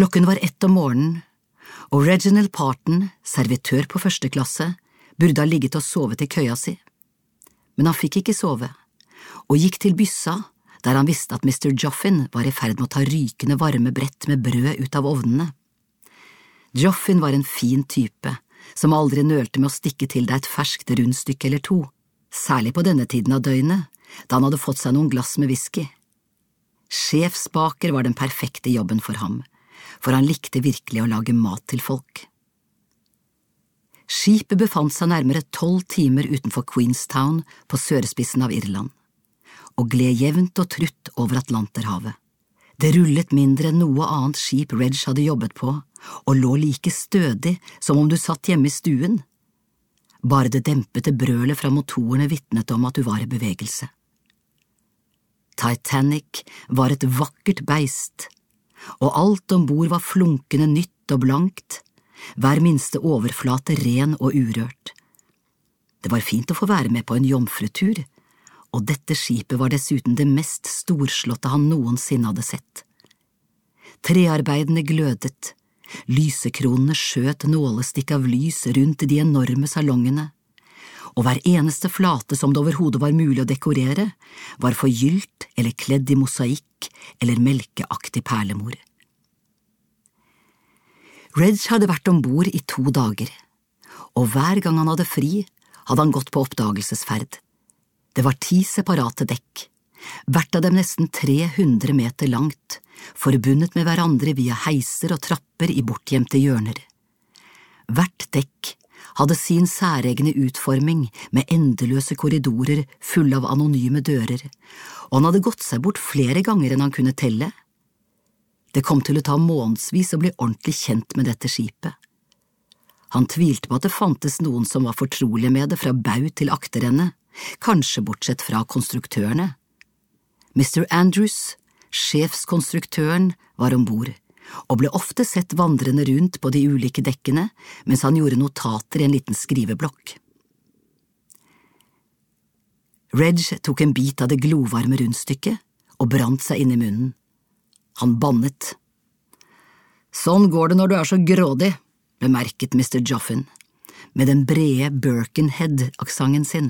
Klokken var 1 om morgenen, og Reginald Parton, servitør på 1. klasse, burde ha ligget og sovet i køya si. Men han fikk ikke sove, og gikk til byssa, der han visste at Mr. Joffin var i ferd med å ta rykende varme brett med brød ut av ovnene. Joffin var en fin type, som aldri nølte med å stikke til deg et ferskt rundstykke eller to, særlig på denne tiden av døgnet, da han hadde fått seg noen glass med whisky. Sjefsbaker var den perfekte jobben for ham, for han likte virkelig å lage mat til folk. Skipet befant seg nærmere 12 timer utenfor Queenstown på sørspissen av Irland, og gled jevnt og trutt over Atlanterhavet. Det rullet mindre enn noe annet skip Reg hadde jobbet på, og lå like stødig som om du satt hjemme i stuen. Bare det dempete brølet fra motorene vitnet om at du var i bevegelse. Titanic var et vakkert beist, og alt ombord var flunkende nytt og blankt, hver minste overflate ren og urørt. Det var fint å få være med på en jomfrutur, og dette skipet var dessuten det mest storslåtte han noensinne hadde sett. Trearbeidene glødet, lysekronene skjøt nålestikk av lys rundt de enorme salongene, og hver eneste flate som det overhodet var mulig å dekorere, var forgylt eller kledd i mosaikk eller melkeaktig perlemor. Reg hadde vært ombord i 2 dager, og hver gang han hadde fri, hadde han gått på oppdagelsesferd. Det var 10 separate dekk, hvert av dem nesten 300 meter langt, forbundet med hverandre via heiser og trapper i bortgjemte hjørner. Hvert dekk hadde sin særegne utforming med endeløse korridorer fulle av anonyme dører, og han hadde gått seg bort flere ganger enn han kunne telle. Det kom til å ta månedsvis å bli ordentlig kjent med dette skipet. Han tvilte på at det fantes noen som var fortrolige med det fra bau til akterende, kanskje bortsett fra konstruktørene. Mr. Andrews, sjefskonstruktøren, var ombord, og ble ofte sett vandrende rundt på de ulike dekkene mens han gjorde notater i en liten skriveblokk. Reg tok en bit av det glovarme rundstykket og brant seg inn i munnen. Han bannet. «Sånn går det når du er så grådig», bemerket Mr. Joffin, med den brede Birkenhead-aksangen sin.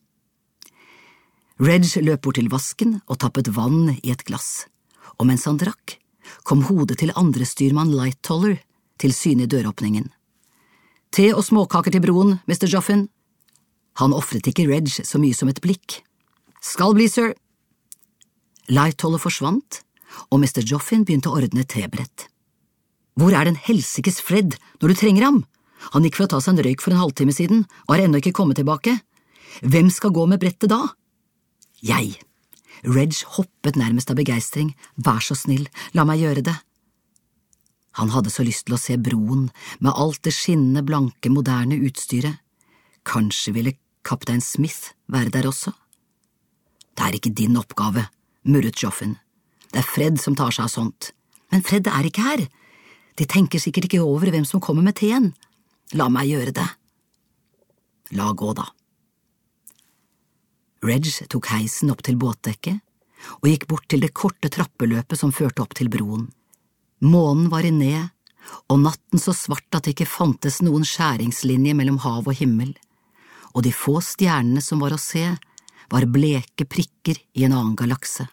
Reg løp bort til vasken og tappet vann i et glass, og mens han drakk, kom hodet til andre styrmann Lightoller til syne i døråpningen. «Te og småkaker til broen, Mr. Joffin». Han offret ikke Reg så mye som et blikk. «Skal bli, sir». Lightoller forsvant, og Mr. Joffin begynte å ordne et tebrett. «Hvor er den helsikes Fred når du trenger ham? Han gikk for å ta seg en røyk for en halvtime siden, og har ennå ikke kommet tilbake. Hvem skal gå med brettet da?» «Jeg». Reg hoppet nærmest av begeistring. «Vær så snill, la meg gjøre det». Han hadde så lyst til å se broen, med alt det skinnende, blanke, moderne utstyret. Kanskje ville kaptein Smith være der også? «Det er ikke din oppgave», murret Joffin. «Det er Fred som tar seg av sånt. Men Fred er ikke her. De tenker sikkert ikke over hvem som kommer med teen. La meg gjøre det». «La gå da». Reg tok heisen opp til båtdekket og gikk bort til det korte trappeløpet som førte opp til broen. Månen var i ned, og natten så svart at det ikke fantes noen skjæringslinje mellom hav og himmel, og de få stjernene som var å se, var bleke prikker i en annen galakse.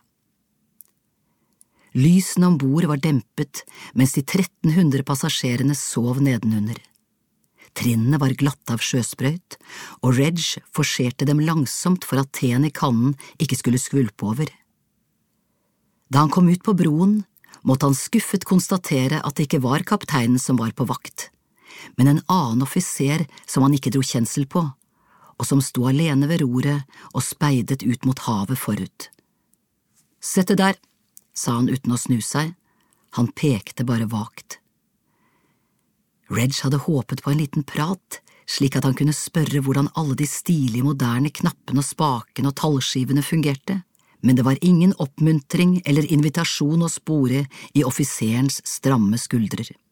Lysene ombord var dempet, mens de 1300 passasjerene sov nedenunder. Trinnene var glatte av sjøsprøyt, og Reg forserte dem langsomt for at teen i kannen ikke skulle skvulpe over. Da han kom ut på broen, måtte han skuffet konstatere at det ikke var kapteinen som var på vakt, men en annen offiser som han ikke dro kjensel på, og som sto alene ved roret og speidet ut mot havet forut. «Sett det der», sa han uten å snu seg. Han pekte bare vagt. Reg hadde håpet på en liten prat, slik at han kunne spørre hvordan alle de stilige, moderne knappene og spakene og tallskivene fungerte, men det var ingen oppmuntring eller invitasjon å spore i offiserens stramme skuldrer.